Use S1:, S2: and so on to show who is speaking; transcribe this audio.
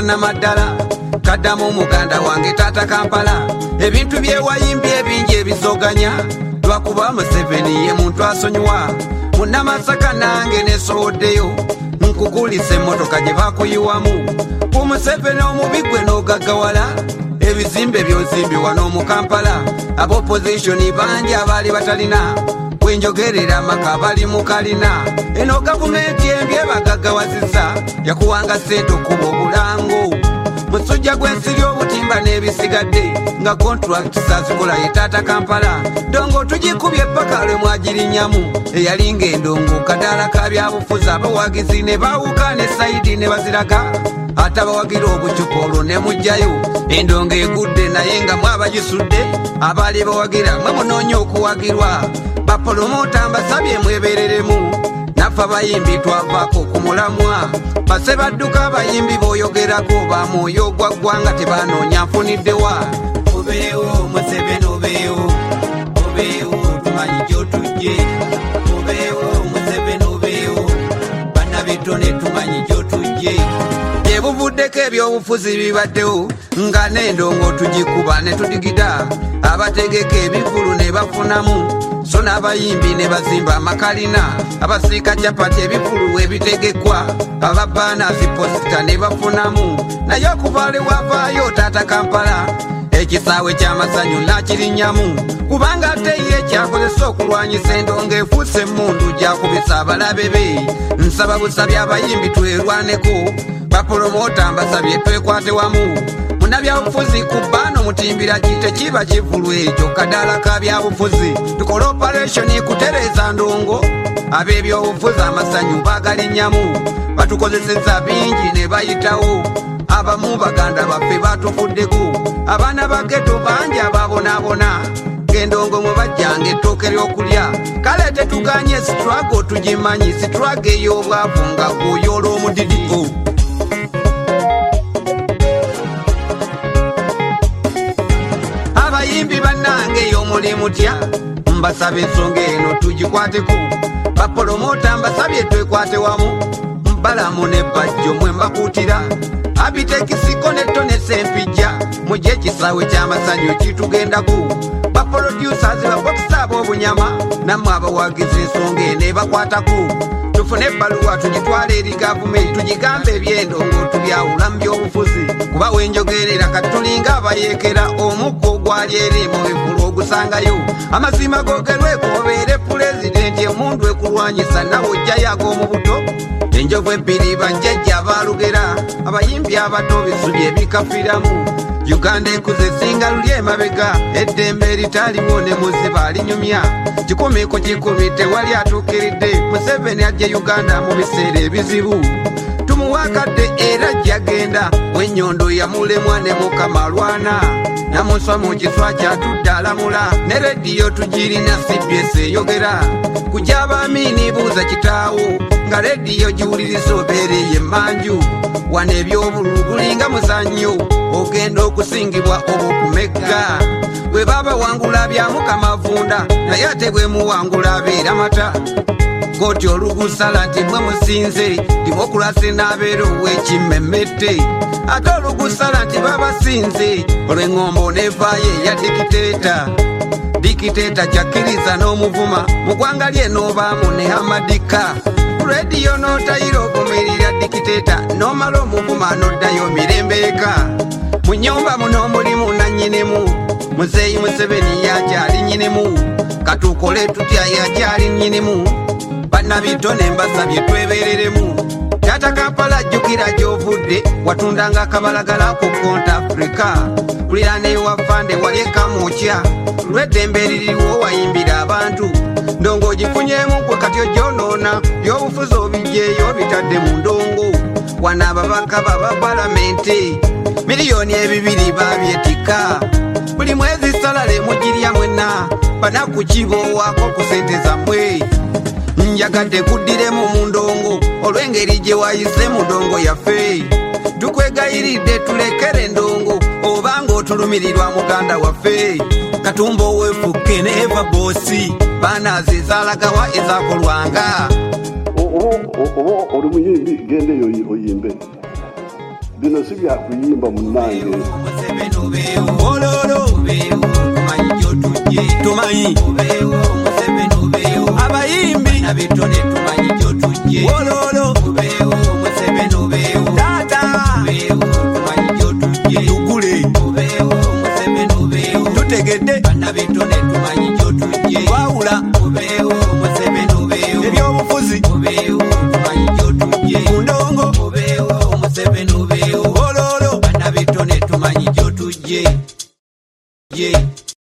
S1: maddala kaddamu muganda wange Taata Kampala ebintu byewayimbye ebingi ebizoganya lwakuba Museveni ye muntu asonyiwa munnamasaka nange nesowoddeyo nkugulisa emmotoka gye bakuyiwamu ku Museveni omubi gwe n'ogaggawala ebizimbe byozimbibwa n'omu Kampala ab'opposition bangi abaali batalina wenjogerera amaka bali mu kalina eno gavumenti embi ebagaggawazisa yakuwanga ssente okuba obulango musujja gw'ensiri obutimba n'ebisigadde nga contract sazikola ye Taata Kampala dongo tugikubye ppaka lwe mwagirinyamu eyalinga endongo kadaala ka byabufuzi abawagizi ne baawuka ne sayidi ne baziraga ate abawagira obucupa olwo ne mujjayo endongo egudde naye nga mwabagisudde abaali bawagira mwe munoonya okuwagirwa bapolomota mbasabye mwebereremu naffe abayimbi twavaako ku mulamwa base badduka abayimbi boyogerako bamwoyo gwaggwanga tebanoonya nfuniddewa obeewo Museveni obeewo tumanyi gyotujje obeewo Museveni obeewo bannabitone tumanyi gyotujje byebuvuddeko ebyobufuzi bibaddewo nga n'endongo tugikuba ne tudigida abategeka ebivulu ne bafunamu so n'abayimbi ne bazimba amakalina abasiika capati ebivulu ebitegekwa ababaanazi posita ne bafunamu naye okuva lewavaayo Taata Kampala ekisaawe ky'amasanyu nakirinyamu kubanga ate ye kyakozesa okulwanyisa endongo efuuse emmundu gyakubisa abalabe be nsaba busabye abayimbi twerwaneko bapolomota mbasabye twekwate wamu munnabyabufuzi ku bbaano mutimbira kite kiba kivulu ekyo kadaala ka byabufuzi tukole operation kutereeza ndongo ab'ebyobufuzi amasanyu bagalinyamu batukozeseza bingi ne bayitawo abamu baganda baffe batufuddeko abaana ba ghetto bangi ababonaabona ng'endongo mwe bajjanga ettooke ly'okulya kale tetuganye struggle tugimanyi struggle ey'obwavu nga gwoyoola omudidi abayimbi bannange ey'omulimu tya mbasaba ensonga eno tugikwateko bapolomota mbasabye twekwate wamu mbalamu ne bajjo mwe mbakuutira abitekisiko netone sempijja mujje ekisaawe ky'amasanyu kitugendako baproducers babokisa ab'obunyama nammwe abawagiza ensonga eno ebakwatako tufune ebbaluwa tugitwale eri gavumenti tugigambe ebyendongo tubyawula mu byobufuzi kuba wenjogerera kati tulinga abayeekera omukka ogwali eri mu bivulu ogusangayo amazima googerweko obeere pulezidenti emundu ekulwanyisa nawe ojjayo ag'omu buto enjovu ebbiri banjajja abalugera abayimbi abato bisubi ebikafiramu Uganda ekuze esinga luli emabega eddembe eritaliwo ne muziba alinyumya kikumi ku kikumi tewali atuukiridde Museveni ajje Uganda mu biseera ebizibu tumuwakadde era gyagenda w'ennyondo yamulemwa ne mukama alwana namuswa mu kiswa kyatudde alamula ne rediyo tugirina CBS eyogera kujabaamini buuza kitaawo nga rediyo giwuliriza obeereye emmanju wano ebyobululu gulinga muzannyo ogenda okusingibwa obukumegga bwe baba wangula bya mukama avunda naye ate bwe muwangula abeera mata koti olugusala nti mwe musinze dimokulasi n'abeera ow'ekimmemmette ate olugusala nti babasinze olw'eŋŋombo nevaayo eya dikiteeta kyakkiriza n'omuvuma mu ggwanga lye n'obaamu ne amadika rediyo n'otayira ovumirira dikiteeta n'omala omuvuma n'oddayo mirembeeka mu nnyumba muno mulimu nannyinimu muzeeyi Museveni yakyali nnyinimu katukole tutya yakyali nnyinimu bannabitone mbasabye twebereremu Taata Kampala jjukira gy'ovudde watundanga akabalagala ku Konta Africa kulira newafande wali ekamukya lw'eddembe eririwo wayimbira abantu ndongo ogifunyemu gwe kati ogyonoona byobufuzi obijjeeyo bitadde mu ndongo wano ababaka baba palamenti miliyoni 2 babyetika buli mwezi salale mugirya mwenna banaku kibowaako ku sente zammwe njagadde kuddiremu mu ndongo olw'engeri gye wayise mu ndongo yaffe tukwegayiridde tulekere endongo obanga otulumirirwa muganda waffe katumba oweefukke ne eva boosi baanazi ezaalagawa ezaakolwanga
S2: oba oli muyimbi gende eyo oyimbe bino si byakuyimba munnange.
S1: Ololo tumanyi gy'otujje, tumanyi abayimbi na bitone tumanyi gy'otujje.